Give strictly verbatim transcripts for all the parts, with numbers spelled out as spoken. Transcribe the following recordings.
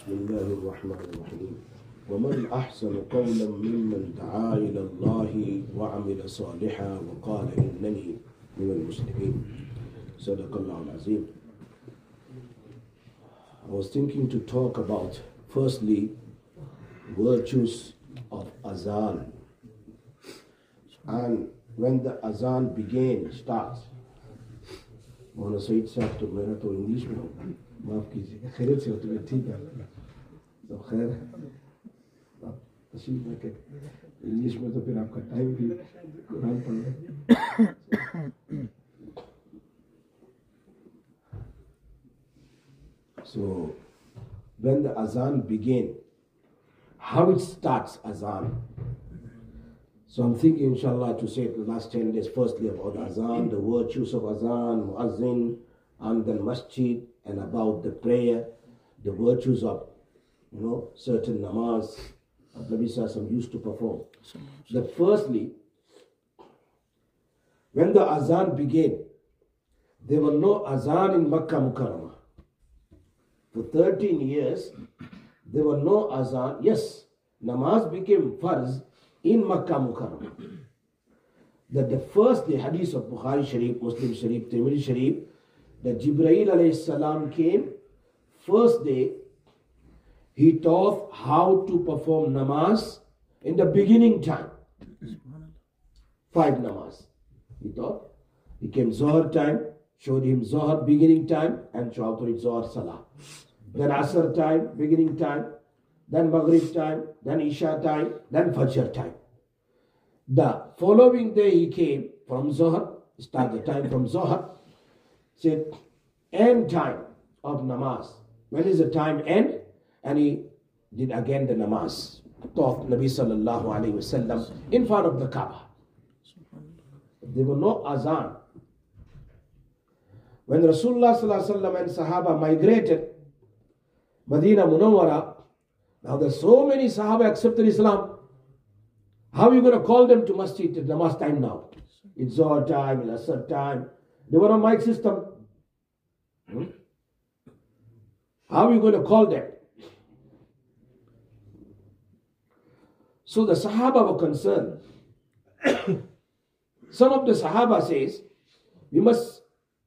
بسم الله الرحمن الرحيم ومن أحسن قولا ممن دعا إلى الله وعمل صالحا وقال إنني من المسلمين صدق الله العظيم. I was thinking to talk about firstly virtues of Azan, and when the Azan began starts. मौलाना सईद साहब तो मेरा तो इंग्लिश में होगा, माफ़ कीजिएगा, खैरियत से हो तो ठीक है, तो खैर आप तशरीफ रखें। इंग्लिश में तो फिर आपका टाइम भी कुरान पढ़ने। So when the Azan began, how it starts Azan. So I'm thinking, inshallah, to say the last ten days, firstly about Azan, the virtues of Azan, Muazzin, and the Masjid, and about the prayer, the virtues of, you know, certain namaz that Nabi Sallallahu used to perform. That firstly, when the Azan began, there were no Azan in Makkah Mukarramah. For thirteen years, there were no Azan. Yes, namaz became farz in Makkah Mukarramah. That the first day, hadith of Bukhari Sharif, Muslim Sharif, Tirmidhi Sharif, that Jibreel alayhi salam came, first day, he taught how to perform namaz in the beginning time. Five namaz. He taught. He came Zohar time, showed him Zohar beginning time, and showed him Zohar Salah. Then Asr time, beginning time, then Maghrib time, then Isha time, then Fajr time. The following day he came from Zohar, start the time from Zohar, said end time of namaz. When is the time end? And he did again the namaz. Taught Nabi sallallahu alayhi wasallam in front of the Kaaba. There were no azan. When Rasulullah sallallahu alayhi wasallam and Sahaba migrated Medina Munawwara, now there's so many Sahaba accepted Islam. How are you going to call them to masjid at namaz time now? It's Zohar time, it's Asr time. They were on mic system. Hmm? How are you going to call them? So the Sahaba were concerned. Some of the Sahaba says, we must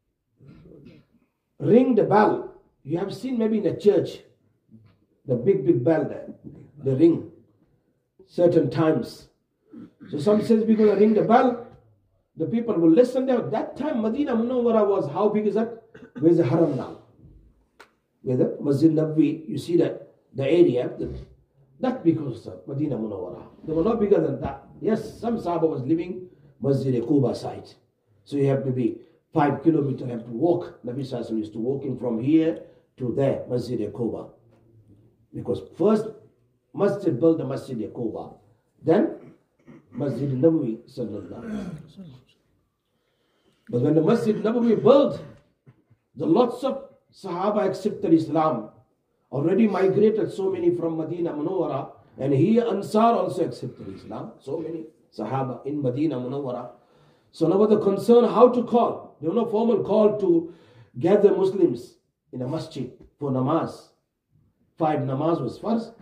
ring the bell. You have seen maybe in a church, the big, big bell there, the ring, certain times. So some says we're going to ring the bell, the people will listen there. That time Medina Munawwara was, how big is that? Where's the Haram now? Where the Masjid Nabawi, you see that, the area, the, that because of Medina Munawwara. They were not bigger than that. Yes, some Sahaba was living Masjid Quba side. So you have to be five kilometers, you have to walk. Nabi Sallallahu Alaihi Wasallam used to walking from here to there, Masjid Quba. Because first Masjid built the Masjid Quba, then Masjid Nabawi sallallahu alaihi wasallam. But when the Masjid Nabawi built, the lots of Sahaba accepted Islam. Already migrated so many from Medina Munawwara, and here Ansar also accepted Islam. So many Sahaba in Medina Munawwara. So now the concern how to call. There was no formal call to gather Muslims in a masjid for namaz. Five namaz was first.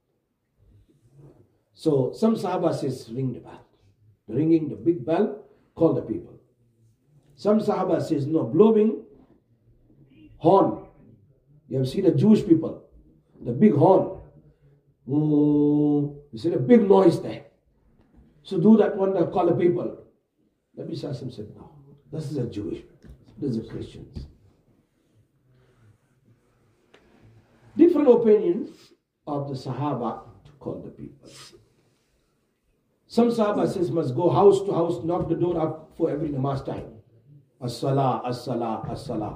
So some Sahaba says ring the bell. Ringing the big bell, call the people. Some Sahaba says no, blowing horn. You have seen the Jewish people, the big horn. Ooh, you see the big noise there. So do that one to call the people. Nabi Sallallahu said no, this is a Jewish, this is a Christians. Different opinions of the Sahaba to call the people. Some Sahaba says must go house to house, knock the door up for every namaz time. As-salah, as-salah, as-salah.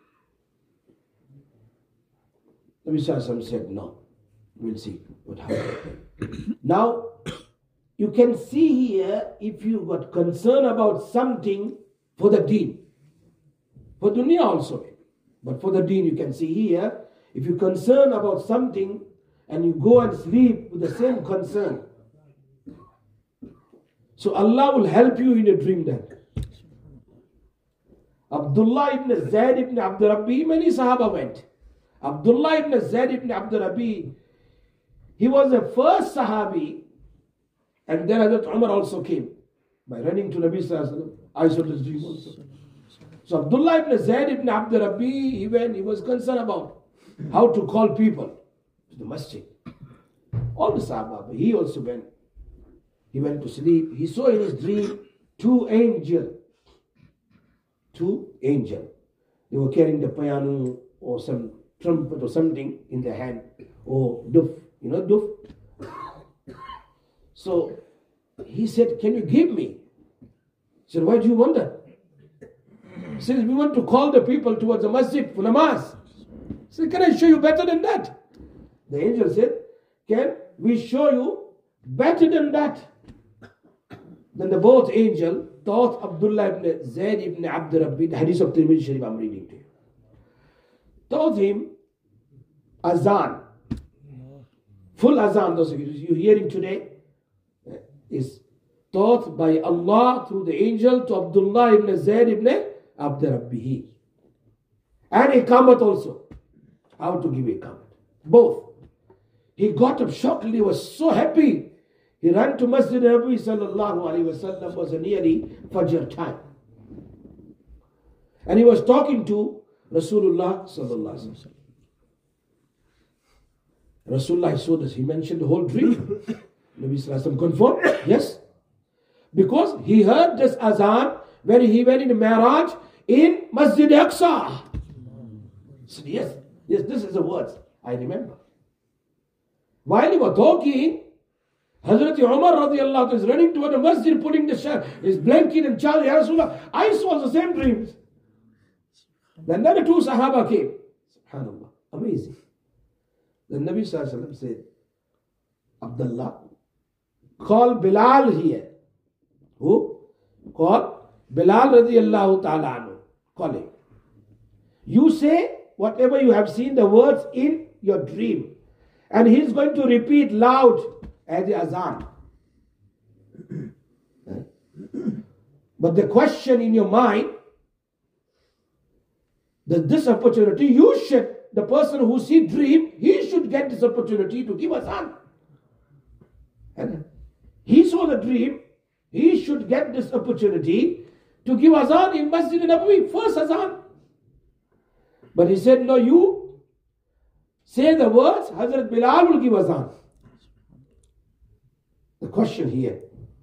Nabi Sallallahu said no. We'll see what happens. Now, you can see here if you got concern about something for the deen. For dunya also. But for the deen you can see here, if you're concerned about something and you go and sleep with the same concern, so Allah will help you in a dream then. Abdullah ibn Zayd ibn Abdul Rabbi, many Sahaba went. Abdullah ibn Zayd ibn Abdul Rabi, he was the first Sahabi, and then Hazrat Umar also came by running to Nabi Sallallahu Alaihi Wasallam. I saw this dream also. So Abdullah ibn Zayd ibn Abdul Rabi, he went, he was concerned about how to call people to the masjid. All the Sahaba, he also went. He went to sleep. He saw in his dream two angels. Two angels. They were carrying the piano or some trumpet or something in their hand. Or duf. You know duf? So he said, can you give me? He said, why do you want that? He said, we want to call the people towards the masjid for namaz. He said, can I show you better than that? The angel said, can we show you better than that? Then the both angel taught Abdullah ibn Zayd ibn Abdul Rabbi, the hadith of Tirmidhi Sharif I'm reading to you, taught him azan. Full azan, those of you you're hearing today, is taught by Allah through the angel to Abdullah ibn Zayd ibn Abdul Rabbi. And Iqamat also. How to give Iqamat. Both. He got up shortly, he was so happy. He ran to Masjid Nabi sallallahu alayhi wa sallam, was nearly Fajr time. And he was talking to Rasulullah sallallahu alayhi wa sallam. Rasulullah saw this, he mentioned the whole dream. Nabi sallallahu alayhi wa sallam confirmed, yes. Because he heard this azan when he went in Mi'raj in Masjid Aqsa. He said, yes, yes, this is the words. I remember. While he was talking, Hazrat Umar radiallahu anhu is running toward the masjid, putting the sh- his blanket and child. Ya Rasulullah, I saw the same dreams. Then the two Sahaba came. Subhanallah, amazing. Then Nabi Sallallahu Alaihi Wasallam said, Abdullah, call Bilal here. Who? Call Bilal radiallahu ta'ala anhu. Call him. You say whatever you have seen, the words in your dream. And he's going to repeat loud as the azan. But the question in your mind, that this opportunity, you should, the person who see dream, he should get this opportunity to give azan. And he saw the dream, he should get this opportunity to give azan in Masjid Nabawi, first azan. But he said, no, you say the words, Hazrat Bilal will give azan. The question here.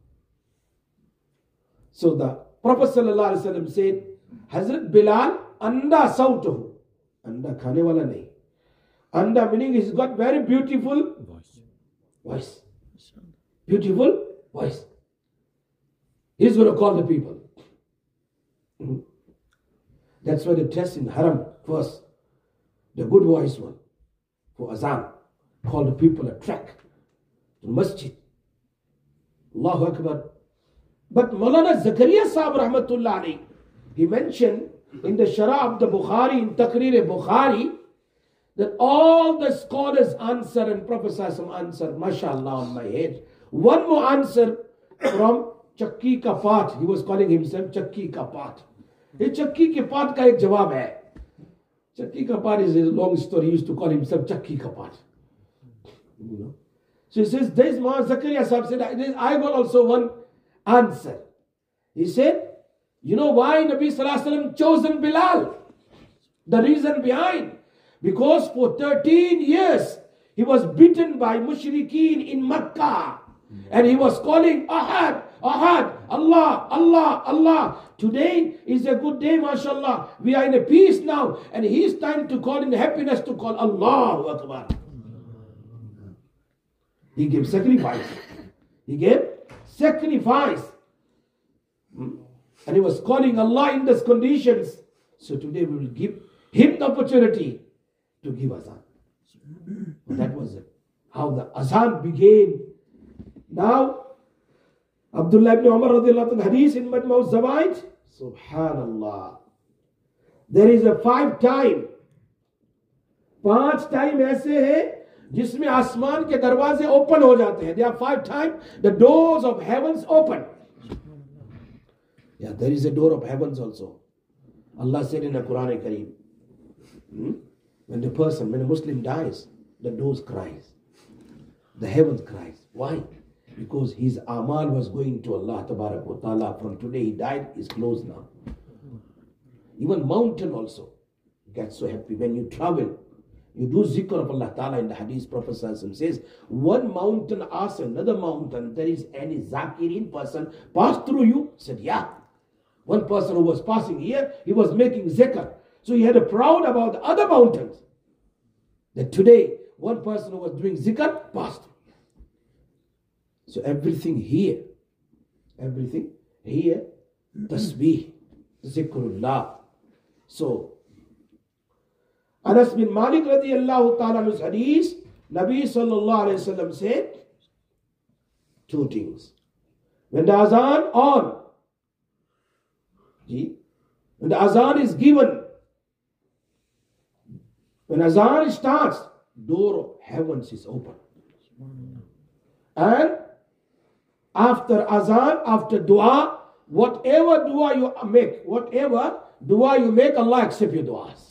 So the Prophet sallallahu alaihi wasallam said, Hazrat Bilal, anda sautuhu. Anda khane wala nahi. Anda meaning he's got very beautiful voice. Voice. Beautiful voice. He's going to call the people. Mm-hmm. That's why they test in Haram first. The good voice one. For azan. Call the people a track. To the masjid. Allahu Akbar. But Maulana Zakaria Sahib Rahmatullah alayhi, he mentioned in the Sharah of the Bukhari, in Taqrir Bukhari, that all the scholars answer and Prophet Sallallahu answer, mashallah on my head. One more answer from Chakki ka Paat. He was calling himself Chakki ka Paat. Ye Chakki ke Paat ka ek jawab hai. Chakki ka Paat is a long story. He used to call himself Chakki ka Paat. You know. So he says, this Maulana Zakaria Sahib said, I got also one answer. He said, you know why Nabi Sallallahu Alaihi Wasallam chosen Bilal? The reason behind, because for thirteen years he was beaten by mushrikeen in Makkah, and he was calling Ahad, Ahad, Allah, Allah, Allah. Today is a good day, mashallah. We are in a peace now, and his time to call in happiness to call Allahu Akbar. He gave sacrifice. He gave sacrifice. And he was calling Allah in those conditions. So today we will give him the opportunity to give azan. That was it. How the azan began. Now, Abdullah ibn Umar radiallahu anhu hadith in Majma' al-Zawaid. Subhanallah. There is a five time. पांच time ऐसे हैं जिसमें आसमान के दरवाजे open हो जाते हैं. There are five times the doors of heavens open. Yeah, there is a door of heavens also. Allah said in the Quran Kareem. Hmm? When the person, when a Muslim dies, the doors cries. The heavens cries. Why? Because his amal was going to Allah Tabarak wa Ta'ala. From today he died, is closed now. Even mountain also gets so happy. When you travel, you do zikr of Allah Ta'ala. In the hadith, Prophet Sallallahu says, one mountain asks another mountain, there is any zakirin person pass through you? Said, yeah. One person who was passing here, he was making zikr. So he had a proud about the other mountains. That today, one person who was doing zikr passed through. So everything here, everything here, tasbih, zikrullah. So, Anas bin Malik radiyallahu ta'ala's hadith, Nabi sallallahu alayhi wa sallam said, two things. When the azan on, when the azan is given, when azan starts, door of heavens is open. And after azan, after dua, whatever dua you make, whatever dua you make, Allah accept your duas.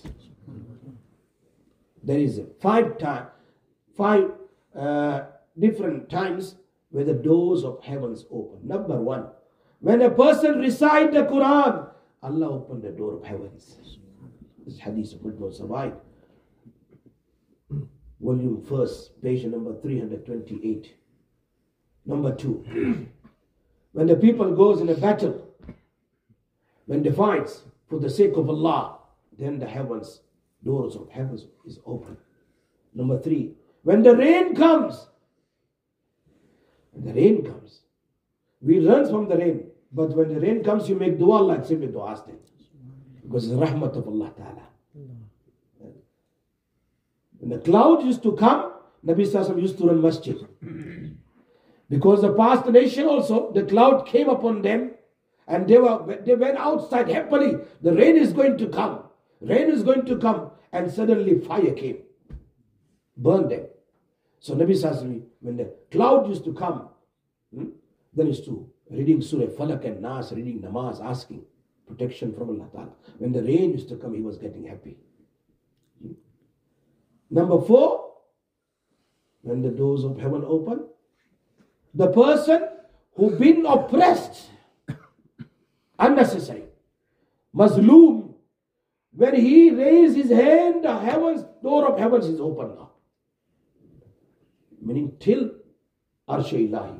There is five time, five uh, different times where the doors of heavens open. Number one, when a person recites the Quran, Allah opened the door of heavens. This hadith of Mujmal Sawaid, volume first, page number three hundred twenty-eight. Number two, when the people goes in a battle, when they fights for the sake of Allah, then the heavens, doors of heavens is open. Number three, when the rain comes, when the rain comes, we run from the rain, but when the rain comes, you make dua, Allah accept your duas then. Because it's rahmat of Allah Ta'ala. When the cloud used to come, Nabi Sallallahu Alaihi Wasallam used to run masjid. Because the past nation also, the cloud came upon them and they were they went outside happily. The rain is going to come. Rain is going to come. And suddenly fire came. Burned them. So Nabi Sallallahu Alaihi Wasallam, when the cloud used to come, hmm, then used to reading Surah Falak and Nas, reading namaz, asking protection from Allah Ta'ala. When the rain used to come, he was getting happy. Hmm. Number four, when the doors of heaven open, the person who been oppressed, unnecessary, Mazloom, when he raised his hand, the heavens, door of heavens is open now. Meaning till Arsh Ilahi.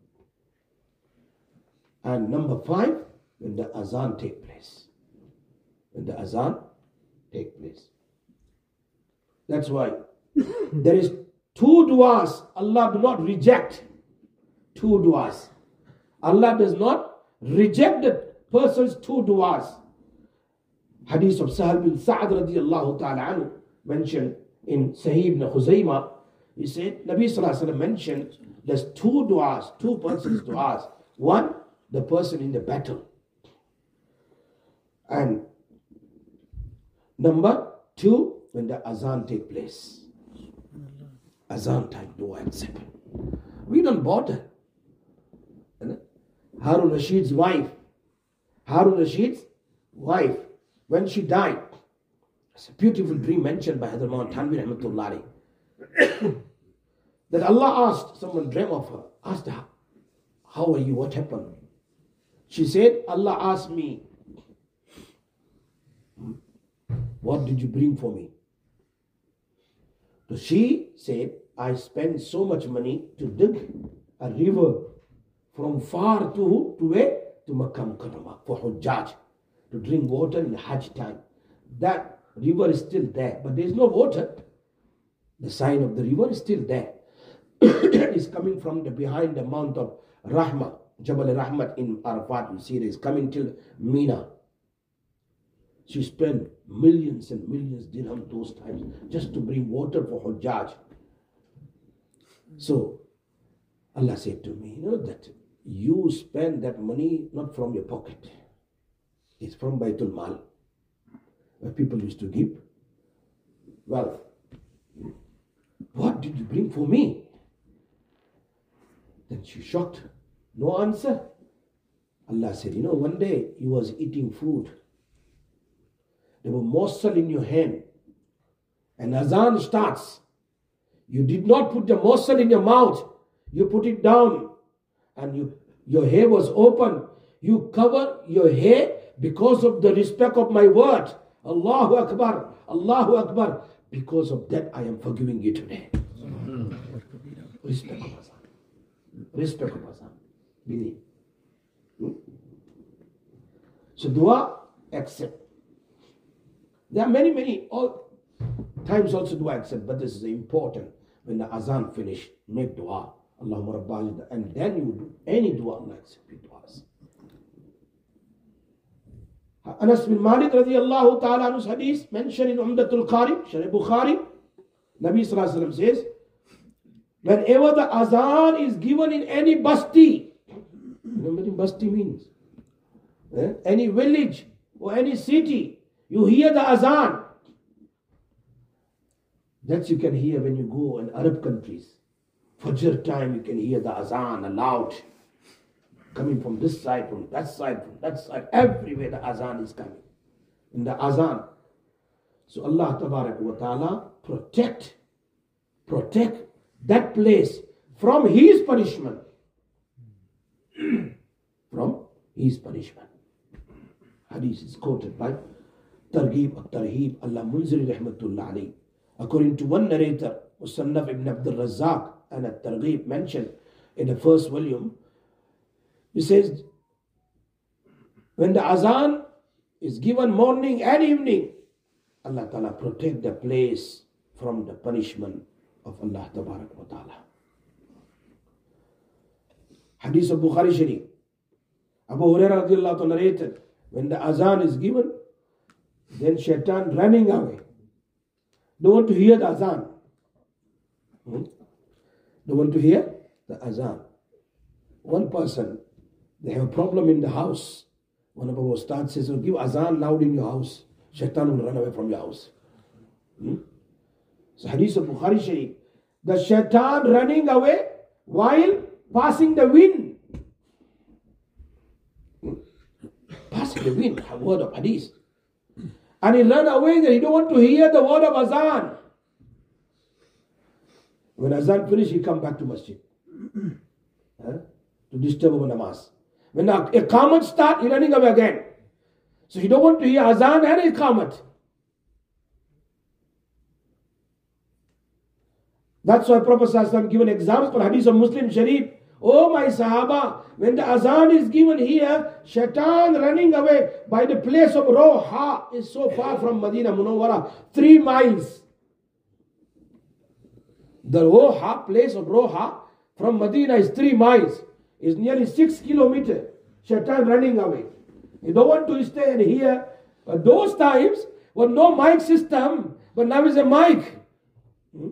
And number five, when the azan take place. When the azan take place. That's why there is two du'as Allah do not reject. Two du'as. Allah does not reject the person's two du'as. Hadith of Sahal bin Sa'ad radiyallahu ta'ala anhu mentioned in Sahih ibn Khuzaymah. He said, Nabi Sallallahu Alaihi Wasallam mentioned there's two du'as, two persons' du'as. One, the person in the battle. And number two, when the azan take place. Azan time, dua accept. We don't bother. Harun Rashid's wife, Harun Rashid's wife, when she died, it's a beautiful dream mentioned by Hadrat Muhammad Thanvi Rahmatullahi. That Allah asked, someone dreamt of her, asked her, how are you, what happened? She said, Allah asked me, what did you bring for me? So she said, I spent so much money to dig a river from far to, to where? To Makkah Mukarramah for Hujjaj, to drink water in the Hajj time. That river is still there, but there is no water. The sign of the river is still there. It's coming from the behind the mount of Rahmah, Jabal Rahmat in Arafat. You see it is coming till Mina. She spent millions and millions dirham those times just to bring water for Hujjaj. So Allah said to me, you know that you spend that money not from your pocket. It's from Baitul Mal, where people used to give wealth. What did you bring for me? Then she shocked. No answer. Allah said, you know, one day you was eating food. There was morsel in your hand. and azan starts, you did not put the morsel in your mouth, you put it down, and you, your hair was open. You cover your hair because of the respect of my word. Allahu Akbar, Allahu Akbar. Because of that, I am forgiving you today. Respect of azan. Respect of azan. Believe. Hmm? So dua, accept. There are many, many all times also dua accept, but this is important. When the azan finish, make dua. Allahumma rabbal, and then you do any dua, Allah accept your duas. Anas bin Malik radiallahu ta'ala anhu's hadith mentioned in Umdatul Qari, Sharih Bukhari, Nabi sallallahu alayhi wa sallam says, whenever the azan is given in any basti, you know what basti means? Eh? Any village or any city, you hear the azan. That you can hear when you go in Arab countries. Fajr time you can hear the azan aloud. Coming from this side, from that side, from that side. Everywhere the azan is coming. In the azan. So Allah Tabarak wa Ta'ala protect, protect that place from His punishment. From His punishment. Hadith is quoted by Targhib al-Tarhib al-Munziri rahmatullah alayhi. According to one narrator, Musannaf ibn Abdul Razzaq and al-Targhib mentioned in the first volume, he says, when the azan is given morning and evening, Allah Ta'ala protect the place from the punishment of Allah Tabarak wa Ta'ala. Hadith of Bukhari Sharif. Abu Hurairah radiallahu anhu narrated, when the azan is given, then shaitan running away. Don't want to hear the azan. Hmm? Don't want to hear the azan. One person, they have a problem in the house. One of our ustads says, oh, give azan loud in your house. Shaitan will run away from your house. Hmm? So hadith of Bukhari Sharif, the shaitan running away while passing the wind. Hmm? Passing the wind, a word of hadith. And he ran away that he don't want to hear the word of azan. When azan finished, he come back to masjid. huh? To disturb our namaz. When the iqamat start, he running away again. So he don't want to hear azan and iqamat. That's why Prophet sallallahu alaihi wasallam given examples for hadith of Muslim Sharif. Oh my Sahaba, when the azan is given here, shaitan running away by the place of Roha is so far from Medina Munawwara, three miles. The Roha, place of Roha from Medina is three miles. Is nearly six kilometers. Shaitan running away. You don't want to stay and hear. But those times were no mic system, but now is a mic. Hmm?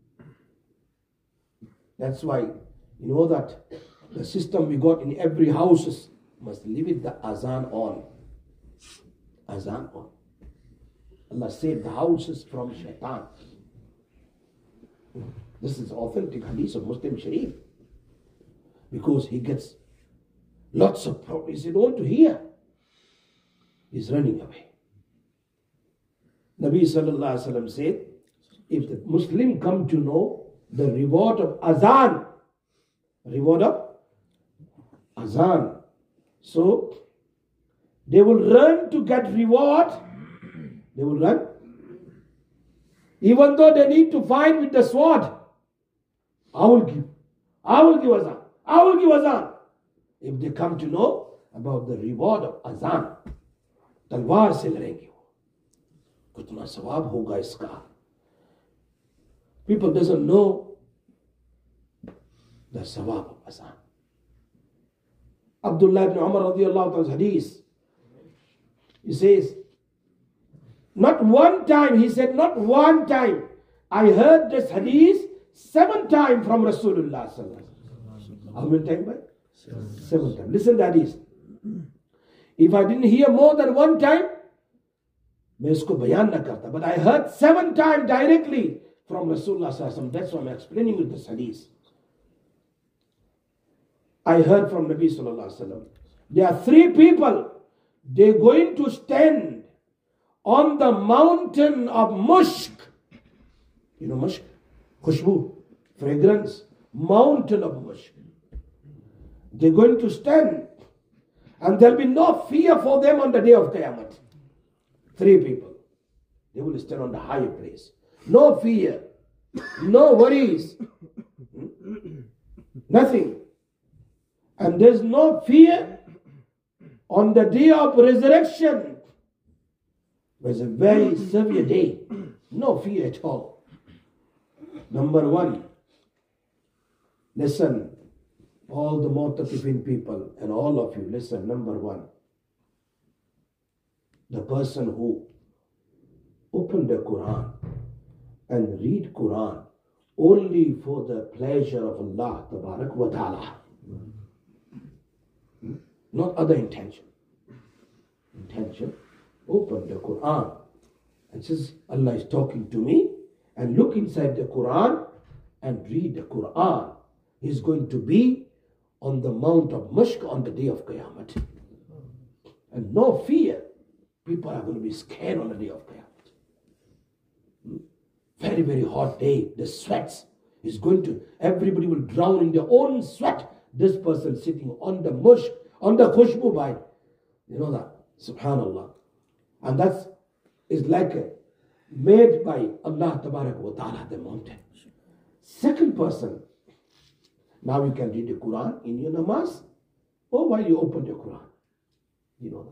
That's why you know that the system we got in every house must leave it the azan on. Azan on. Allah saved the houses from shaitan. This is authentic hadith of Muslim Sharif. Because he gets lots of problems. He don't want to hear. He's running away. Nabi sallallahu alaihi wasallam said, if the Muslim come to know the reward of azan, reward of azan, so they will run to get reward. They will run. Even though they need to fight with the sword, I will give. I will give azan. I will give azan. If they come to know about the reward of azan, तलवार से लड़ेंगे वो, कितना सवाब होगा इसका. People doesn't know the sawab of azan. Abdullah ibn Umar radiallahu anhu's hadith, he says, not one time, he said, not one time, I heard this hadith seven times from Rasulullah sallallahu alaihi wasallam. How many times? Seven. Seven times. Listen to hadith. If I didn't hear more than one time, मैं इसको बयान न करता. But I heard seven times directly from Rasulullah sallallahu alaihi wasallam. That's why I'm explaining with this hadith. I heard from Nabi sallallahu alaihi wasallam. There are three people. They're going to stand on the mountain of Mushk. You know mushk? Khushbu, fragrance, mountain of mushk. They're going to stand and there'll be no fear for them on the day of Qiyamah. Three people. They will stand on the higher place. No fear. No worries. Nothing. And there's no fear on the day of resurrection. It's a very severe day. No fear at all. Number one, listen, all the Mu'taqifin people and all of you, listen, number one, the person who opened the Quran and read Quran only for the pleasure of Allah Tabarak wa Ta'ala. Not other intention. Intention, open the Quran and says, Allah is talking to me, and look inside the Quran and read the Quran. He's going to be on the Mount of Mushk on the day of Qiyamah. And no fear. People are going to be scared on the day of Qiyamah. Very, very hot day. The sweats is going to, everybody will drown in their own sweat. This person sitting on the mushk, on the khushbu by, you know that, subhanallah. And that's, is like a, made by Allah Tabarak wa Ta'ala, the mountain. Second person, now you can read the Quran in your namaz or while you open the Quran. You know that.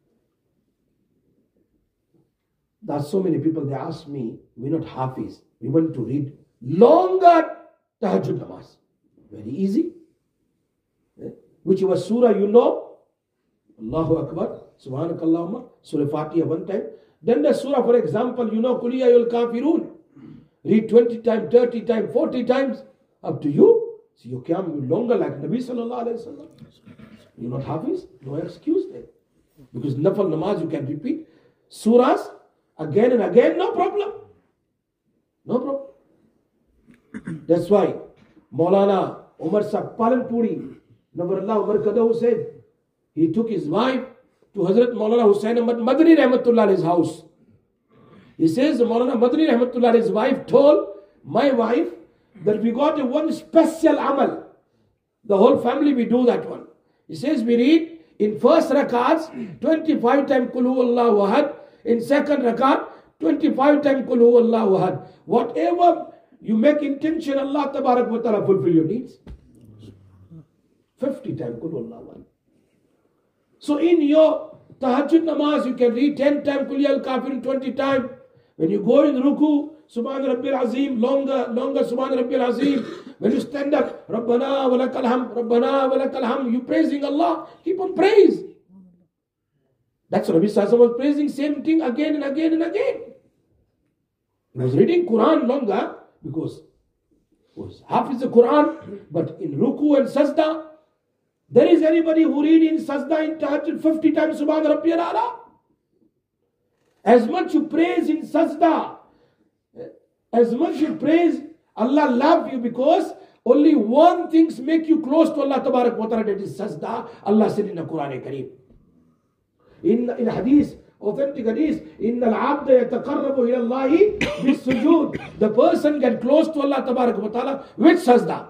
There's so many people, they ask me, we're not Hafiz, we want to read longer Tahajjud namaz. Very easy. Which was surah you know, Allahu Akbar, Subhanakallahumma, Surah Fatiha one time. Then the surah, for example, you know, Kuliya yul Kafirun. Read twenty times, thirty times, forty times. Up to you. So you can longer like Nabi Sallallahu Alaihi Wasallam. You're not Hafiz? No excuse there. Because Nafal namaz you can repeat. Surahs again and again, no problem. No problem. That's why Maulana Umar Sahib Palanpuri, Navarallah Umar Kadahu said, he took his wife to Hazrat Maulana Hussain Ahmad Madani Rahmatullah his house. He says, Maulana Madani Rahmatullah his wife told my wife that we got a one special amal. The whole family we do that one. He says we read in first rakats twenty-five times Qul Huwallahu Ahad. In second rakat twenty-five times Qul Huwallahu Ahad. Whatever you make intention, Allah Tabarak wa Ta'ala fulfill your needs. fifty times Qul Huwallahu Ahad. So in your Tahajjud namaz, you can read ten times Qul Ya Al-Kafirun, twenty times. When you go in ruku, Subhan Rabbil Azim, longer, longer Subhan Rabbil Azim. When you stand up, Rabbana wa lakal hamd, Rabbana wa lakal hamd, you praising Allah, keep on praise. That's what Nabi Sallallahu Alaihi Wasallam was praising, same thing again and again and again. He was reading Quran longer because he was Hafiz the Quran, but in ruku and sajda, there is anybody who read in sajda in tahajjud fifty times Subhan Rabbiyal A'la? As much you praise in sajda, as much you praise, Allah love you because only one thing make you close to Allah Tabarak wa Ta'ala, that is sajda. Allah said in the Quran Kareem. In, in hadith, authentic hadith, إِنَّ الْعَبْدَ يَتَقَرَّبُ إِلَى اللَّهِ بِالسُّجُودِ. The person get close to Allah Tabarak wa Ta'ala with sajda.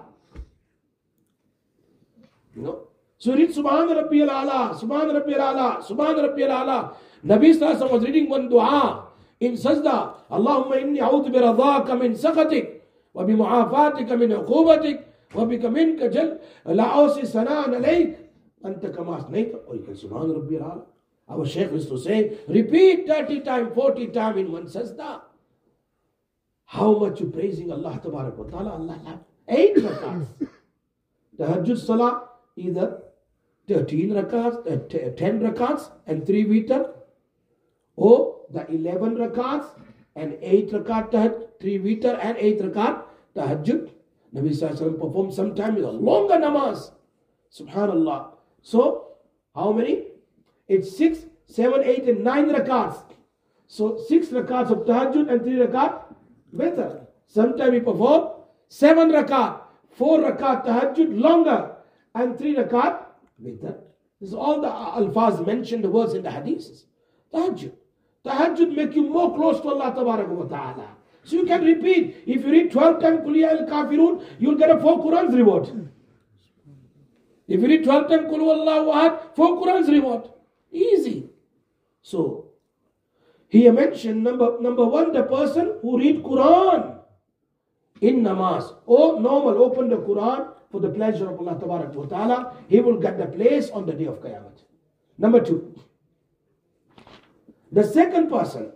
You know? So read Subhan Rabbiyal A'la, Subhan Rabbiyal A'la, Subhan Rabbiyal A'la. Nabi Sallallahu Alaihi Wasallam was reading one dua in sajda. Allahumma inni a'udhu bi radhaka min sakhatik wa bi mu'afatika min uqubatik wa bika minka jal la awsi sana'an alayk anta kama asnayta. Or you can Subhan Rabbiyal A'la. Our Shaykh used to say, repeat thirty times, forty times in one sajda. How much you praising Allah Tabarak wa Ta'ala, Allah love. Eight rakats. Tahajjud Salah, either thirteen rakats, uh, ten rakats and three witr, or the eleven rakats and eight rakat tahajjud, three witr and eight rakat tahajjud. Nabi Sallallahu Alaihi Wasallam performed sometimes a longer namaz. Subhanallah. So, how many? It's six, seven, eight and nine rakats. So, six rakats of tahajjud and three rakat witr. Sometimes we perform seven rakat, four rakat tahajjud longer and three rakat witr. This is all the alfaz mentioned, the words in the hadiths. Tahajjud. Tahajjud make you more close to Allah Tabarak wa Ta'ala. So you can repeat. If you read twelve times Qul Ya Ayyuhal Kafirun, you'll get a four Qurans reward. If you read twelve times Qul Huwallahu Ahad, four Qurans reward. Easy. So, he mentioned number, number one, the person who read Quran in namaz, or normal, open the Quran for the pleasure of Allah Tabarak wa Ta'ala, he will get the place on the day of Qiyamah. Number two, the second person,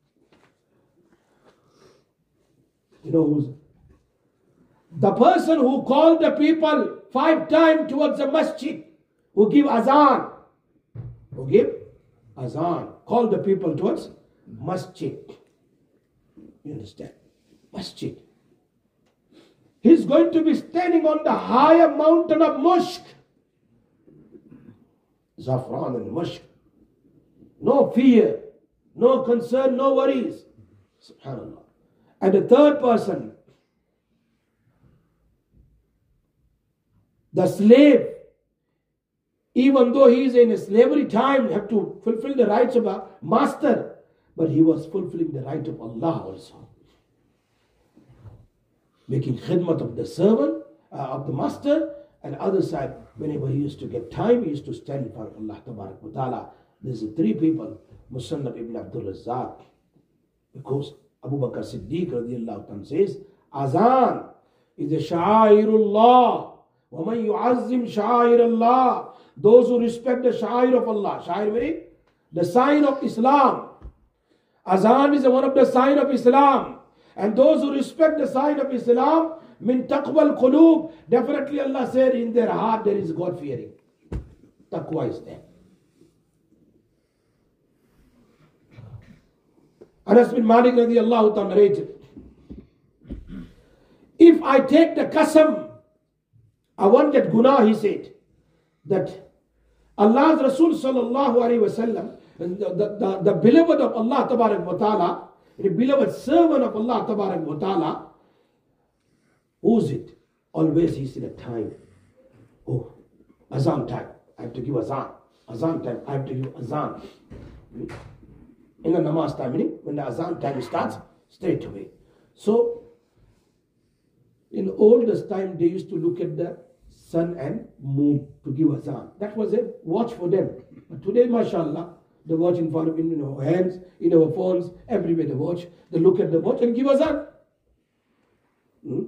you know who's? The person who called the people five times towards the masjid, who give azan, who give azan, call the people towards masjid. You understand? Masjid. He's going to be standing on the higher mountain of mushk. Zafran and mushk. No fear, no concern, no worries. Subhanallah. And the third person, the slave, even though he is in a slavery time, have to fulfill the rights of a master, but he was fulfilling the right of Allah also. Making khidmat of the servant, uh, of the master, and other side, whenever he used to get time, he used to stand in front of Allah Tabarak wa Ta'ala. There's three people, Musannaf ibn Abdul Razzaq, because Abu Bakr Siddiq radiallahu anhu says, Azan is a sha'airullah. وَمَنْ يُعَزِّمْ شَعَائِرَ اللَّهِ. Those who respect the sha'air of Allah. Sha'air meaning the sign of Islam. Azan is one of the sign of Islam. And those who respect the sign of Islam, min taqwa al-qulub, definitely Allah said in their heart there is God fearing. Taqwa is there. Anas bin Malik radiallahu ta'ala narrated, if I take the qasam, I won't get guna, he said, that Allah's Rasul sallallahu alayhi wa sallam, the, the, the, the beloved of Allah tabarak wa ta'ala, the beloved servant of Allah Tabarak wa Ta'ala, who's it? Always he's in a time. Oh, azan time. I have to give azan. Azan time. I have to give azan. In the namaz time, meaning when the azan time starts, straight away. So, in oldest time, they used to look at the sun and moon to give azan. That was a watch for them. But today, mashallah, the watch in front of in our hands, in our phones, everywhere the watch. They look at the watch and give azan. Hmm?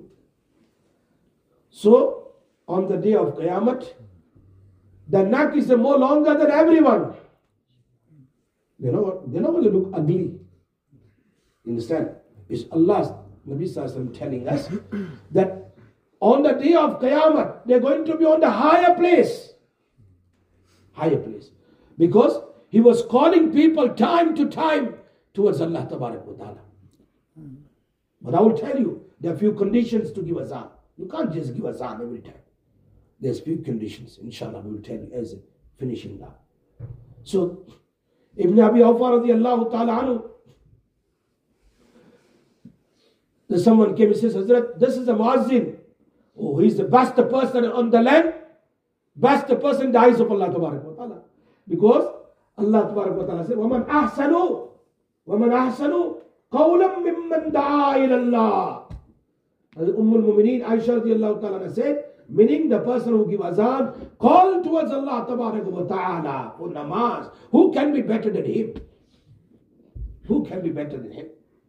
So, on the day of Qiyamah, the neck is more longer than everyone. They don't, they don't want to look ugly. You understand? It's Allah's Nabi Sallallahu Alaihi Wasallam telling us that on the day of Qiyamah, they're going to be on the higher place. Higher place. Because he was calling people time to time towards Allah Tabarak wa Ta'ala. But I will tell you, there are few conditions to give azan. You can't just give azan every time. There's few conditions. Inshallah, we will tell you as a finishing that. So, Ibn Abi Awfa radiallahu ta'ala anhu, there's someone came and says, Hazrat, this is a muazzin. Oh, he's the best person on the land, best person in the eyes of Allah Tabarak wa Ta'ala. Because Allah Tabarak wa Ta'ala said, وَمَنْ أَحْسَنُوا وَمَنْ أَحْسَنُوا قَوْلًا مِمَّنْ دَعَا إِلَى اللَّهِ. Umm al-Mumineen Aisha radiallahu ta'ala said, meaning the person who gives azan, call towards Allah Tabarak wa Ta'ala for namaz. Who can be better than him? Who can be better than him?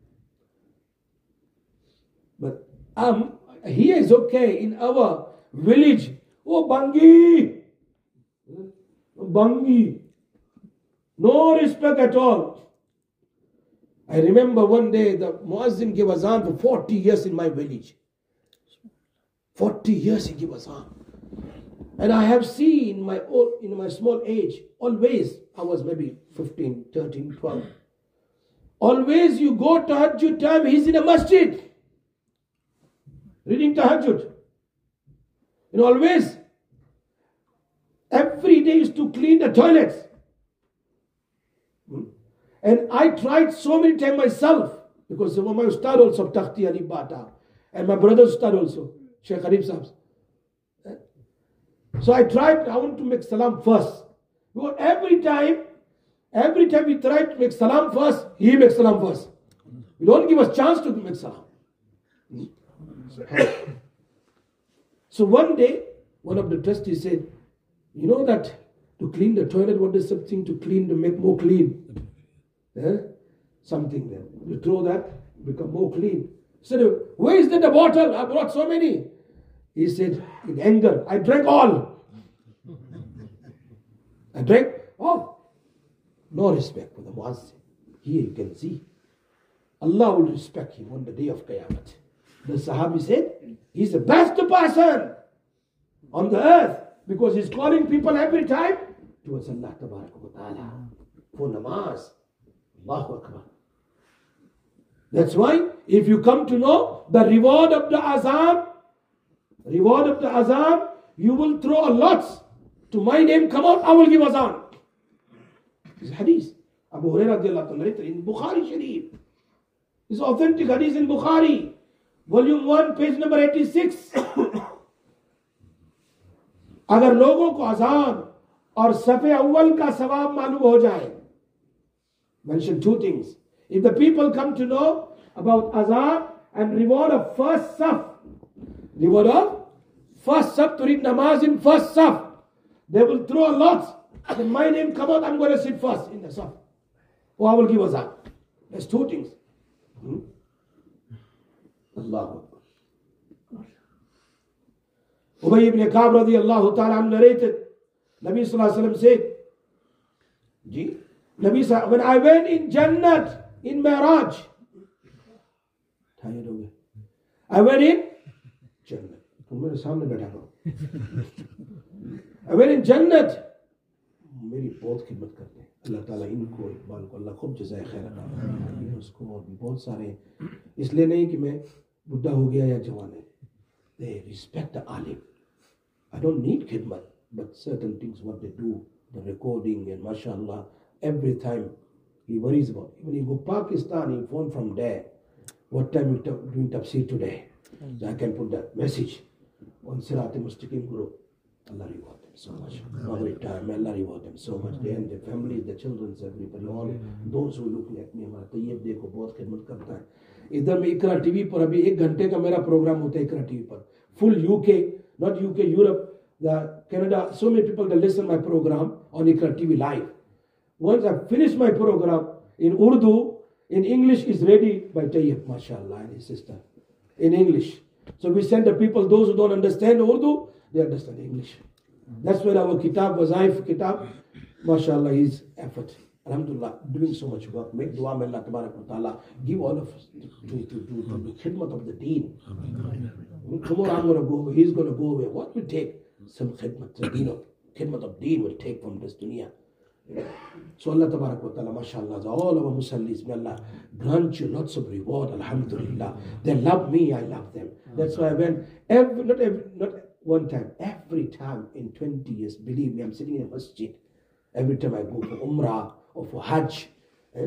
But um, here is okay in our village. Oh, Bangi! Bangi! No respect at all. I remember one day the muazzin gave azan for forty years in my village. forty years he gave azan. And I have seen my old, in my small age, always, I was maybe fifteen, thirteen, twelve. Always you go to tahajjud time, he's in a masjid. Reading tahajjud. And always, every day is to clean the toilets. And I tried so many times myself, because my ustad also, Takhti Ali Bata, and my brother's ustad also, Sheikh Harib Sahib. So I tried, I want to make salam first. Because every time, every time we try to make salam first, he makes salam first. You don't give us chance to make salam. So one day, one of the trustees said, you know that to clean the toilet, what is something to clean, to make more clean? Eh? Something then. You throw that, become more clean. He said, where is that the bottle? I brought so many. He said, in anger, I drank all. I drank all. No respect for the Muazzin. Here you can see. Allah will respect him on the day of Qiyamah. The Sahabi said, he's the best person on the earth because he's calling people every time towards Allah Ta'ala for namaz. Allahu Akbar. That's why if you come to know the reward of the azan, reward of the azan, you will throw a lot to my name come out, I will give azan. This is hadith. Abu Hurairah narrated in Bukhari Sharif. It's authentic hadith in Bukhari. Volume one, page number eighty-six. अगर लोगों को अजान और सफ़े अव्वल का सवाब मालूम हो जाए, mention two things. If the people come to know about azan and reward of first saf, reward of first saf, to read namaz in first saf, they will throw a lot. Then my name come out, I'm going to sit first in the saf. Or I will give azan. There's two things. Hmm? Allahu Akbar. Ubay ibn Ka'b radiyallahu ta'ala narrated, Nabi sallallahu alayhi wa sallam said, Ji, Nabi sallallahu, when I went in Jannat, in Mi'raj, tired away. I went in Jannat. तुम मेरे सामने बैठा करो. I went in Jannat. मेरी बहुत खिदमत करते हैं. अल्लाह ताला इनको इकबाल को अल्लाह खूब जज़ाए खैर अता फरमाए. उसको और भी बहुत सारे, इसलिए नहीं कि मैं बुढ़ा हो गया या जवान है. They respect the alim. I don't need khidmat, but certain things what they do, the recording and mashallah, every time he worries about it. When you go Pakistan, he phone from there. What time you doing tafsir today? So I can put that message on Sirat Mustaqim Guru. Allah reward them so much. Every time, Allah reward them so much. They and their families, their children, everybody, all those who are looking at me, हमारा तैयब देखो बहुत खिदमत करता है. इधर में इकरा TV पर अभी एक घंटे का मेरा प्रोग्राम होता है इकरा टीवी पर. Full U K, not U K, Europe, the Canada, so many people that listen my program on Iqra T V live. Once I finish my program in Urdu, in English is ready by Tayyib, mashallah, and his sister, in English. So we send the people, those who don't understand Urdu, they understand English. That's where our kitab, Wazaif kitab, mashallah, his effort. Alhamdulillah, doing so much work. Make dua, may Allah tabarak wa ta'ala give all of us to, to, to, to the khidmat of the deen. Tomorrow I'm going to go away, he's going to go away. What will take? Some khidmat, the deen of, khidmat of deen will take from this dunya. So Allah tabarak wa ta'ala, mashallah, all our musallis, may Allah grant you lots of reward, alhamdulillah. They love me, I love them. That's why when, every, not every, not one time, every time in twenty years, believe me, I'm sitting in a masjid. Every time I go for Umrah or for Hajj, eh?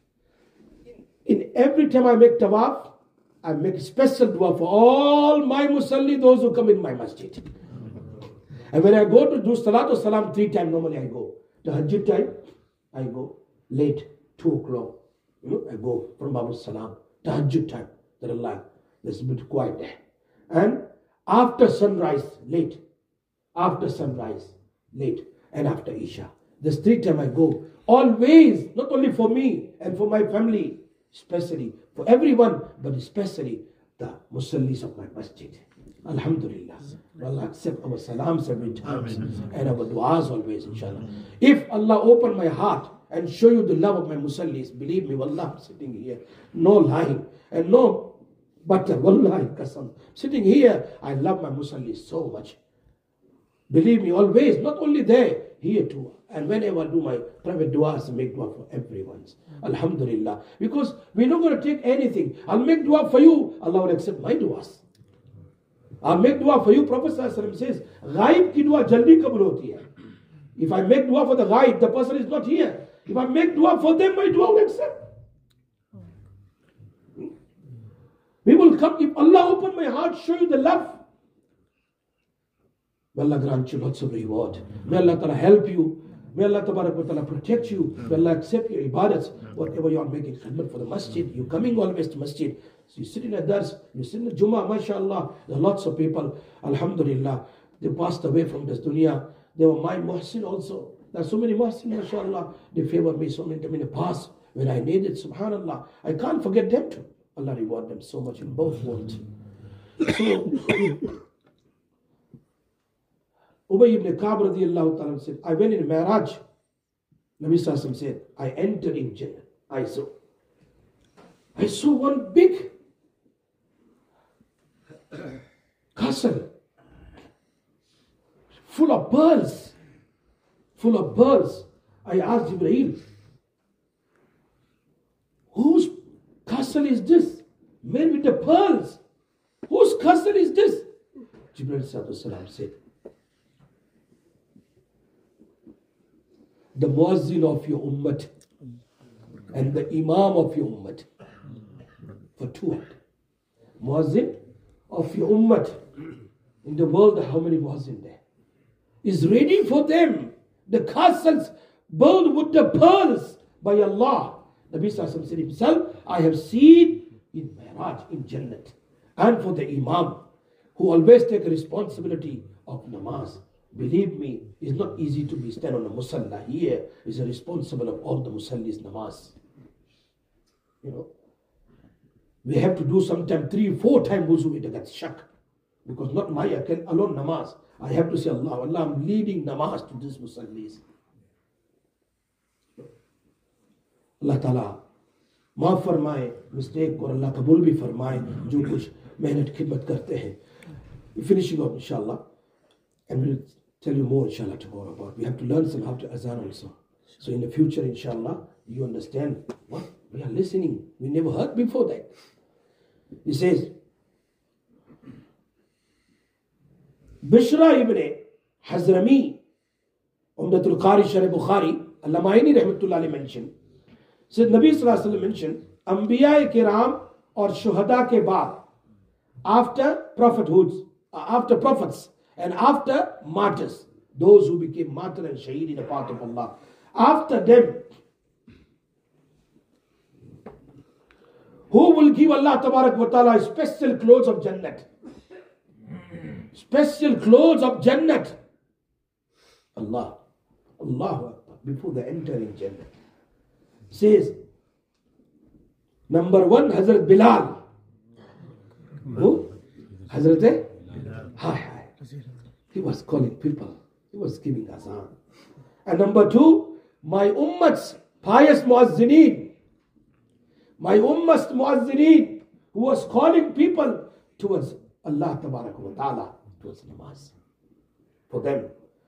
in every time I make tawaf, I make a special dua for all my musalli, those who come in my masjid. And when I go to do salatu salam three times, normally I go. Tahajjud time, I go late, two o'clock. You know, I go from Babu Salam. Tahajjud time, that Allah, there's a bit quiet there. And after sunrise, late. After sunrise, late. And after Isha. There's three times I go. Always, not only for me and for my family, especially for everyone, but especially the musallis of my masjid. Alhamdulillah. Allah accept our salams every time and our du'as always, inshallah. If Allah open my heart and show you the love of my musallis, believe me, wallah, I'm sitting here, no lying and no butter, wallahi qasam. Sitting here, I love my musallis so much. Believe me, always, not only there, here too. And whenever I do my private du'as, I make dua for everyone's. Alhamdulillah. Because we're not going to take anything. I'll make dua for you, Allah will accept my du'as. I'll make dua for you. Prophet says, ghaib ki dua jaldi kabul hoti hai. If I make dua for the ghaib, the person is not here. If I make dua for them, my dua will accept. We will come, if Allah open my heart, show you the love. May Allah grant you lots of reward. May Allah Ta'ala help you. May Allah Tabarak wa Ta'ala protect you. May Allah accept your ibadats. Whatever you are making khidmat for the masjid, you're coming always to masjid. So you sit in a dars, you sit in a Jummah, mashallah. There are lots of people, alhamdulillah, they passed away from this dunya. They were my muhsin also. There are so many muhsin, mashallah. They favored me so many times in the past when I needed, subhanallah. I can't forget them too. Allah reward them so much in both worlds. So, Ubay ibn Ka'b radiallahu ta'ala said, I went in Mi'raj. Nabi Sallallahu said, I entered in Jannah. I saw. I saw one big castle full of pearls. Full of pearls. I asked Jibreel, whose castle is this? Made with the pearls. Whose castle is this? Jibreel said, the muazzin of your ummah and the imam of your ummah. For two hundred. Muazzin of your ummah. In the world, how many muazzin there? Is ready for them. The castles built with the pearls by Allah. Nabi Sallallahu said himself, I have seen in Mi'raj, in Jannat. And for the imam, who always take a responsibility of namaz. Believe me, it's not easy to be stand on a musalla. Here is a responsible of all the musallis namaz. You know, we have to do sometime three, four times wuzu with that shak. Because not my account alone namaz. I have to say, Allah, Allah, I'm leading namaz to this musallis. Allah Ta'ala maaf farmaye, mistake और Allah कबूल भी फरमाए जो कुछ मेहनत खिदमत करते हैं. We're finishing up inshallah, and we'll tell you more inshallah tomorrow about. We have to learn some how to azan also. So in the future inshallah, you understand what we are listening. We never heard before that. He says, Bishra ibn Hazrami, Umdatul Qari Sharif Bukhari, Allamaini Rahmatullah alayhi mentioned, said Nabi Sallallahu Alaihi Wasallam mentioned, Anbiya Kiram or Shuhada ke baad, after prophethoods, after prophets, and after martyrs, those who became martyr and shaheed in the path of Allah, after them, who will give Allah Tabarak wa Ta'ala special clothes of Jannat? Special clothes of Jannat. Allah. Allahu Akbar. Before they enter in Jannat. Says, number one, Hazrat Bilal. Who? Hazrat Bilal. Hi, hi. He was calling people. He was giving azan. And number two, my ummat's pious muazzinin. My ummat's muazzinin, who was calling people towards Allah Tabarak wa Ta'ala, towards namaz. For them.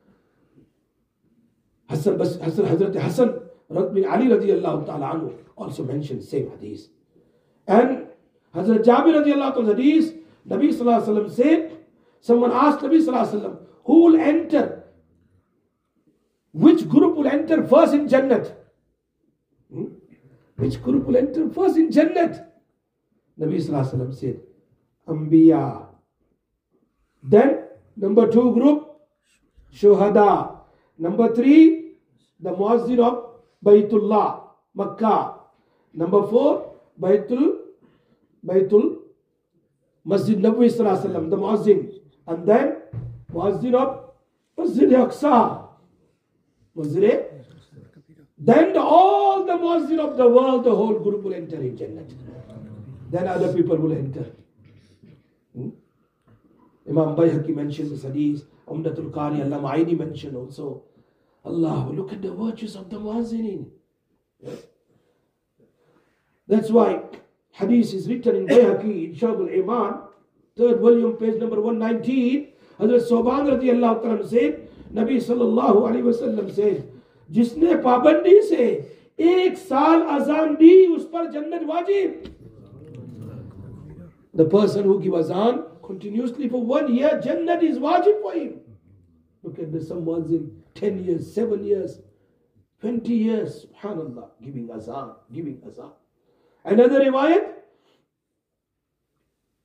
Hassan, Hassan, Hazrat Hassan bin Ali radiallahu ta'ala anhu also mentioned same hadith. And Hazrat Jabir radiallahu ta'ala hadith, Nabi Sallallahu Alaihi Wasallam said, someone asked Nabi Sallallahu Alaihi Wasallam, who will enter? Which group will enter first in Jannat? Hmm? Which group will enter first in Jannat? Nabi Sallallahu Alaihi Wasallam said, Anbiya. Then, number two group, Shuhada. Number three, the Muazzin of Baytullah, Makkah. Number four, Baytul, Baytul, Masjid Nabawi Sallallahu Alaihi Wasallam, the Muazzin. And then, Muazzin of Masjid Aqsa. Masjid. Then the, all the Muazzin of the world, the whole group will enter in Jannat. Then other people will enter. Hmm? Imam Bayhaqi mentioned this hadith. Umdatul Qari, Allamaini mentioned also. Allah, look at the virtues of the Muazzinin. Yeah. That's why hadith is written in Bayhaqi, in Shu'ab al-Iman, third volume, page number one nineteen. Hazrat Soban radiyallahu ta'ala said, Nabi sallallahu alayhi wa sallam said, जिसने पाबंदी से एक साल अजान दी उस पर जन्नत वाजिब. The person who gives azan continuously for one year, Jannat is wajib for him. Look at this, some ones in ten years, seven years, twenty years, subhanallah, giving azan, giving azan. Another riwayat,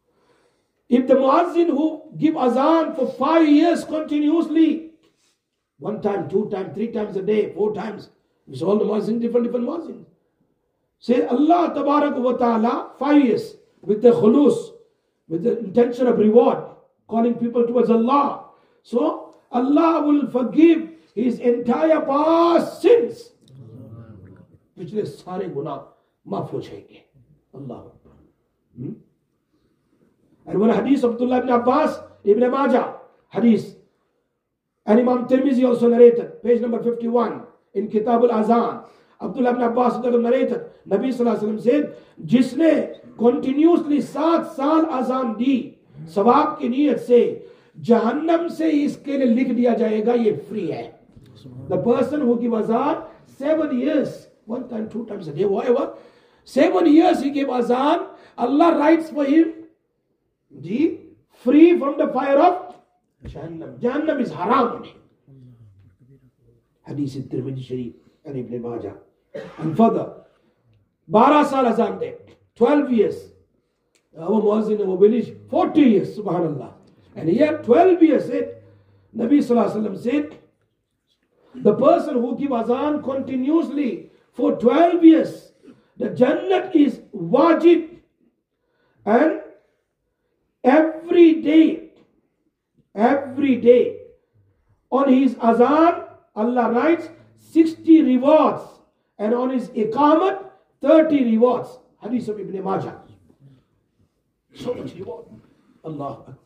if the muazzin who give azan for five years continuously, One time, two times, three times a day, four times. It's all the muezzin, different, different muezzin. Say Allah Tabarak wa Ta'ala, five years, with the khulus, with the intention of reward, calling people towards Allah. So, Allah will forgive his entire past sins. पिछले सारे गुनाह माफ हो जाएंगे. Allah. Hmm? And one hadith of Abdullah ibn Abbas, Ibn Majah, hadith. And Imam Tirmizi also narrated, page number fifty-one, in Kitab al-Azan. Abdullah ibn Abbas narrated, Nabi sallallahu alaihi wasallam said, जिसने continuously सात साल अजान दी, सवाब की नीयत से, जहन्नम से इसके लिए लिख दिया जाएगा, ये free है. The person who give azan seven years, one time, two times a day, whatever, seven years he gave azan, Allah writes for him, ji, free from the fire of Jahannam. Jahannam is haram on him. Hadith Tirmidhi Sharif and Ibn Majah. And further, बारह साल azan de, twelve years. Our muazzin in our village, forty years, subhanallah. And here, twelve years, said, Nabi sallallahu alaihi wasallam said, the person who give azan continuously for twelve years, the Jannat is wajib. And every day, every day, on his azan, Allah writes sixty rewards. And on his iqamat, thirty rewards. Hadith of Ibn Majah. So much reward. Allah Akbar.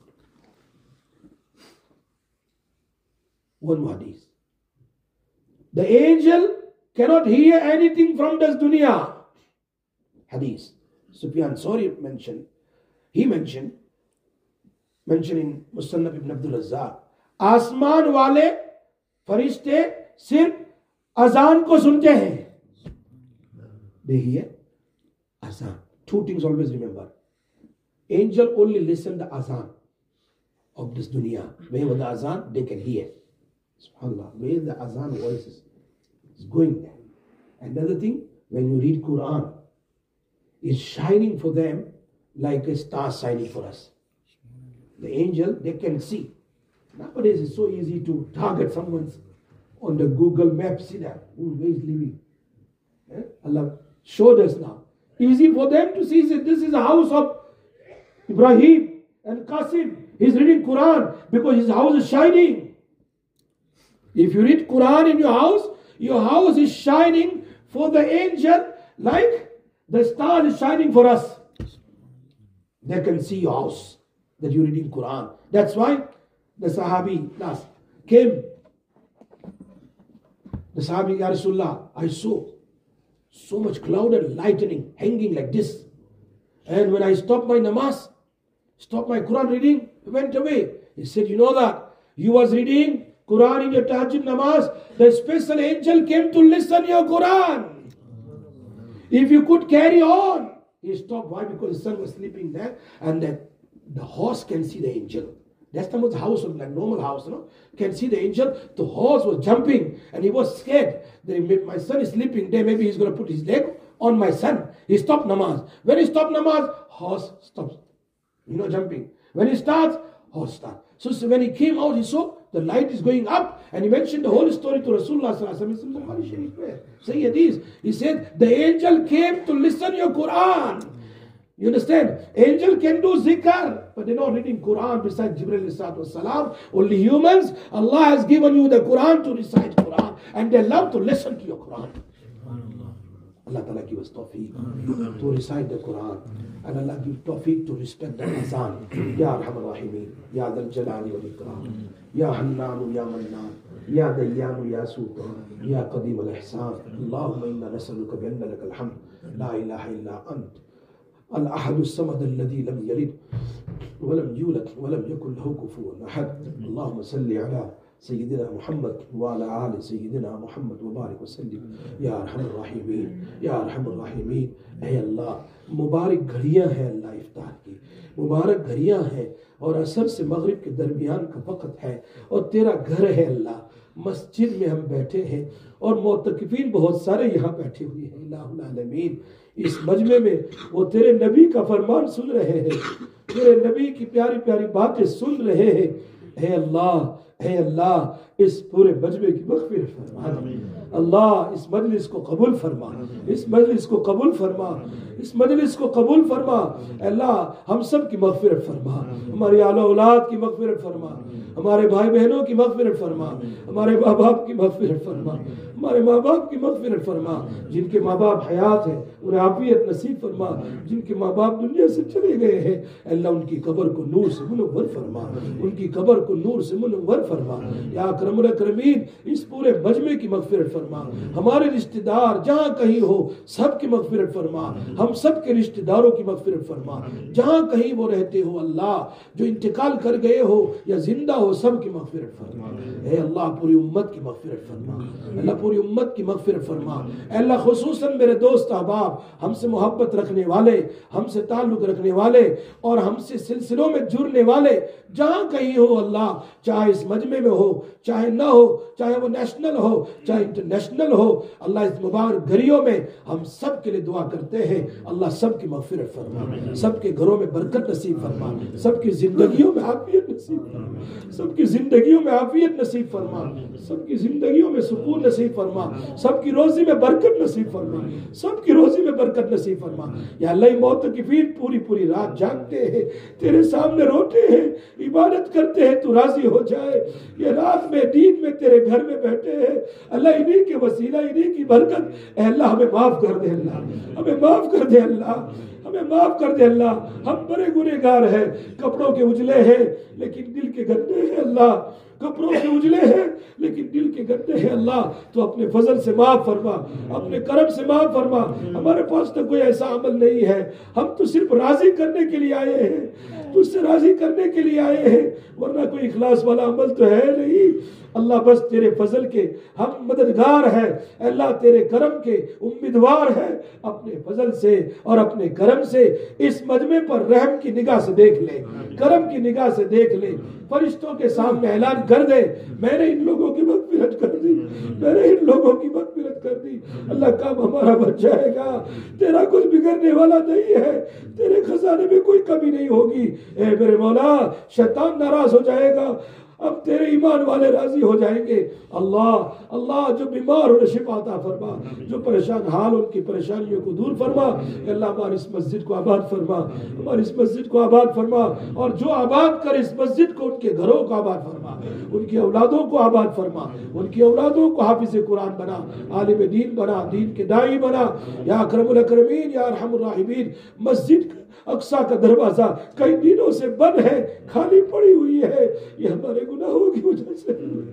One more hadith. The angel cannot hear anything from this dunya. Hadith. Sufyan Sauri mentioned, he mentioned, mentioned in Musannaf ibn Abdul Razzaq, आसमान वाले फरिश्ते सिर्फ अजान को सुनते हैं. They hear azan. Two things always remember. Angel only listen the azan of this dunya. Wherever the azan, they can hear. SubhanAllah. Where the azan voices is going there. Another thing, when you read Quran, it's shining for them like a star shining for us. The angel, they can see. Nowadays it's so easy to target someone on the Google Maps. See that? Who is living? Eh? Allah showed us now. Easy for them to see that this is the house of Ibrahim and Qasim. He's reading Quran because his house is shining. If you read Quran in your house, your house is shining for the angel like the star is shining for us. They can see your house that you're reading Quran. That's why the Sahabi last came. The Sahabi, Ya Rasulullah, I saw so much cloud and lightning hanging like this. And when I stopped my namaz, stopped my Quran reading, it went away. He said, you know that you was reading Quran in your tahajjud namaz, the special angel came to listen your Quran. If you could carry on. He stopped. Why? Because the son was sleeping there and that the horse can see the angel. That's not the house of like normal house, you know. Can see the angel. The horse was jumping and he was scared. That my son is sleeping there. Maybe he's going to put his leg on my son. He stopped namaz. When he stopped namaz, horse stops. You know, jumping. When he starts, horse starts. So, so when he came out, he saw the light is going up, and he mentioned the whole story to Rasulullah sallallahu alaihi wasallam. Say this. He said, the angel came to listen your Quran. You understand? Angel can do zikr, but they're not reading Quran besides Jibreel salam. Only humans, Allah has given you the Quran to recite Quran, and they love to listen to your Quran. Allah Ta'ala give us tawfiq to recite the Quran, and Allah give tawfiq to respect the azan. Ya Arhamar Rahimin, Ya Dal Jalali wal Ikram, Ya Hannanu, Ya Mannan, Ya Dayyanu, Ya Sultan, Ya Qadim al Ihsan. Allahumma inna nasaluka bi anna laka alhamd, la ilaha illa ant. الأحد الصمد الذي لم يلد ولم يولد ولم يكن له كفوا أحد. اللهم صل على سيدنا محمد وعلى آل سيدنا محمد وبارك وسلم या अरहमर राहिमीन या अरहमर राहिमीन. ऐ अल्लाह, मुबारक घड़ियाँ हैं अल्लाह इफ्तार की, मुबारक घड़ियाँ हैं और असर से मगरिब के दरमियान का वक़्त है और तेरा घर है अल्लाह. मस्जिद में हम बैठे हैं और मोतकिफीन बहुत सारे यहाँ बैठे हुए हैं. इलाहुल आलमीन, इस मजमे में वो तेरे नबी का फरमान सुन रहे हैं, तेरे नबी की प्यारी प्यारी बातें सुन रहे हैं. हे अल्लाह, हे अल्लाह, اس پورے مجمع کی مغفرت فرما دے اللہ، اس مجلس کو قبول فرما، اس مجلس کو قبول فرما، اس مجلس کو قبول فرما اللہ، ہم سب کی مغفرت فرما، ہماری آل اولاد کی مغفرت فرما، ہمارے بھائی بہنوں کی مغفرت فرما، ہمارے ماں باپ کی مغفرت فرما، ہمارے ماں باپ کی مغفرت فرما، جن کے ماں باپ حیات ہیں انہیں عافیت نصیب فرما، جن کے ماں باپ دنیا سے چلے گئے ہیں اللہ ان کی قبر کو نور سے منور فرما، ان کی قبر کو نور سے منور فرما یا اکرم الاکرمین، اس پورے مجمع کی مغفرت فرما، ہمارے رشتہ دار جہاں کہیں ہو سب کی مغفرت فرما، ہم سب کے رشتہ داروں کی مغفرت فرما، جہاں کہیں وہ رہتے ہو اللہ، جو انتقال کر گئے ہو یا زندہ ہو سب کی مغفرت فرما، اے اللہ پوری امت کی مغفرت فرما، اللہ پوری امت کی مغفرت فرما، اے اللہ خصوصاً میرے دوست احباب، ہم سے محبت رکھنے والے، ہم سے تعلق رکھنے والے اور ہم سے سلسلوں میں جڑنے والے جہاں کہیں ہو اللہ، چاہے اس مجمع میں ہو چاہے نہ ہو، چاہے وہ نیشنل ہو چاہے انٹرنیشنل ہو اللہ، اس مبارک گھڑیوں میں ہم سب کے لیے دعا کرتے ہیں اللہ سب کی مغفرت فرما، سب کے گھروں میں برکت نصیب فرما، سب کی زندگیوں میں عافیت نصیب فرما، سب کی زندگیوں میں عافیت نصیب فرما، سب کی زندگیوں میں سکون نصیب فرما، سب کی روزی میں برکت نصیب فرما، سب کی روزی میں برکت نصیب فرما یا اللہ، معتکفین پوری پوری رات جاگتے ہیں تیرے سامنے روتے ہیں عبادت کرتے ہیں تو راضی ہو جائے، یہ رات میں دین میں تیرے گھر میں بیٹھے ہیں اللہ، انہی کے وسیلہ انہی کی برکت، اے اللہ ہمیں معاف کر دے اللہ، ہمیں معاف کر دے اللہ، ہمیں معاف کر دے اللہ، ہم بڑے گنہگار ہیں، کپڑوں کے اجلے ہیں لیکن دل کے گندے ہیں اللہ، کپڑوں کے اجلے ہیں لیکن دل کے گندے ہیں اللہ، تو اپنے فضل سے معاف فرما، اپنے کرم سے معاف فرما، ہمارے پاس تو کوئی ایسا عمل نہیں ہے، ہم تو صرف راضی کرنے کے لیے آئے ہیں، تو اس سے راضی کرنے کے لیے آئے ہیں، ورنہ کوئی اخلاص والا عمل تو ہے نہیں اللہ، بس تیرے فضل کے ہم مددگار ہیں اللہ، تیرے کرم کے امیدوار ہیں، اپنے فضل سے اور اپنے کرم سے اس مجمع پر رحم کی نگاہ سے دیکھ لے، کرم کی نگاہ سے دیکھ لے، فرشتوں کے سامنے اعلان کر دے میں نے ان لوگوں کی مغفرت کر دی، میں نے ان لوگوں کی مغفرت کر دی اللہ، کام ہمارا بچ جائے گا، تیرا کچھ بگڑنے والا نہیں ہے، تیرے خزانے میں کوئی کمی نہیں ہوگی، اے میرے مولا شیطان ناراض ہو جائے گا، اب تیرے ایمان والے راضی ہو جائیں گے اللہ، اللہ جو بیمار ہو شفا عطا فرما، جو پریشان حال ان کی پریشانیوں کو دور فرما، اللہ ہماری اس مسجد کو آباد فرما، ہماری اس مسجد کو آباد فرما، اور جو آباد کر اس مسجد کو ان کے گھروں کو آباد فرما، ان کی اولادوں کو آباد فرما، ان کی اولادوں کو حافظ قرآن بنا، عالم دین بنا، دین کے داعی بنا یا اکرم الاکرمین یا ارحم الراحمین۔ مسجد اقصی کا دروازہ کئی دنوں سے بند ہے، خالی پڑی ہوئی ہے، یہ ہمارے گناہوں کی وجہ سے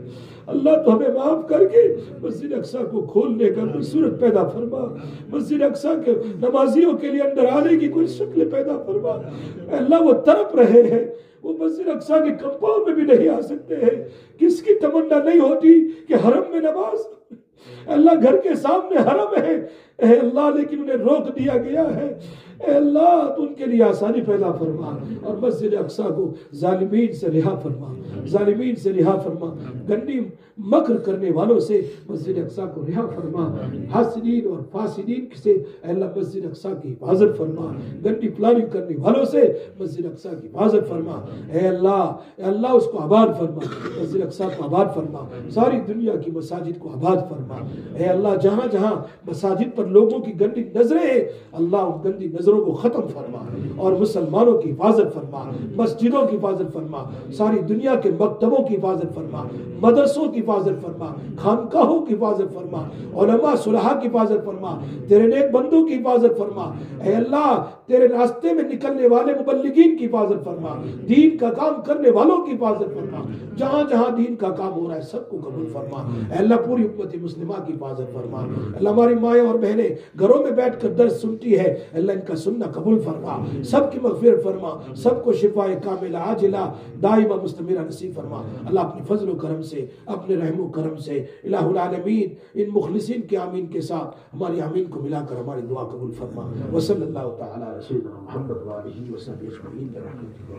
اللہ، تو ہمیں معاف کر کے مسجد اقصی کو کھولنے کا کوئی صورت پیدا فرما، مسجد اقصی کے نمازیوں کے لیے اندر آنے کی کوئی شکل پیدا فرما اللہ، وہ تڑپ رہے ہیں، وہ مسجد اقصی کے کمپاؤنڈ میں بھی نہیں آ سکتے ہیں، کس کی تمنا نہیں ہوتی کہ حرم میں نماز، اللہ گھر کے سامنے حرم ہے اے اللہ، لیکن انہیں روک دیا گیا ہے، اے اللہ تو ان کے لیے آسانی پیدا فرما، اور مسجد اقصی کو ظالمین سے رہا فرما، ظالمین سے رہا فرما، گندی مکر کرنے والوں سے مسجد اقصی کو رہا فرما، حاسدین اور فاسدین سے اے اللہ مسجد اقصی کی حفاظت فرما، گندی پلاننگ کرنے والوں سے مسجد اقصی کی حفاظت فرما، اے اللہ اے اللہ اس کو آباد فرما، مسجد اقصی کو آباد فرما، ساری دنیا کی مساجد کو آباد فرما، اے اللہ جہاں جہاں مساجد پر لوگوں کی گندی نظریں ہیں اللہ ان گندی نظروں کو ختم فرما، اور مسلمانوں کی حفاظت فرما، مسجدوں کی حفاظت فرما، ساری دنیا کے مکتبوں کی حفاظت فرما، مدرسوں کی حفاظت فرما، خانقاہوں کی حفاظت فرما، علماء صلحاء کی حفاظت فرما، تیرے نیک بندوں کی حفاظت فرما، اے اللہ تیرے راستے میں نکلنے والے مبلغین کی حفاظت فرما، دین کا کام کرنے والوں کی حفاظت فرما، جہاں جہاں دین کا کام ہو رہا ہے سب کو قبول فرما، اے اللہ پوری امت مسلمہ کی حفاظت فرما، اللہ ہماری مائیں اور بہنیں گھروں میں بیٹھ کر درس سنتی ہے اللہ ان کا سننا قبول فرما، سب کی مغفرت فرما، سب کو شفاء کاملہ عاجلہ دائمہ مستمرہ نصیب فرما، اللہ اپنے فضل و کرم سے اپنے رحم و کرم سے الہ العالمین ان مخلصین کے آمین کے ساتھ ہماری آمین کو ملا کر ہماری دعا قبول فرما، وصلی اللہ تعالی رسول محمد وآلہ وصحبہ اجمعین۔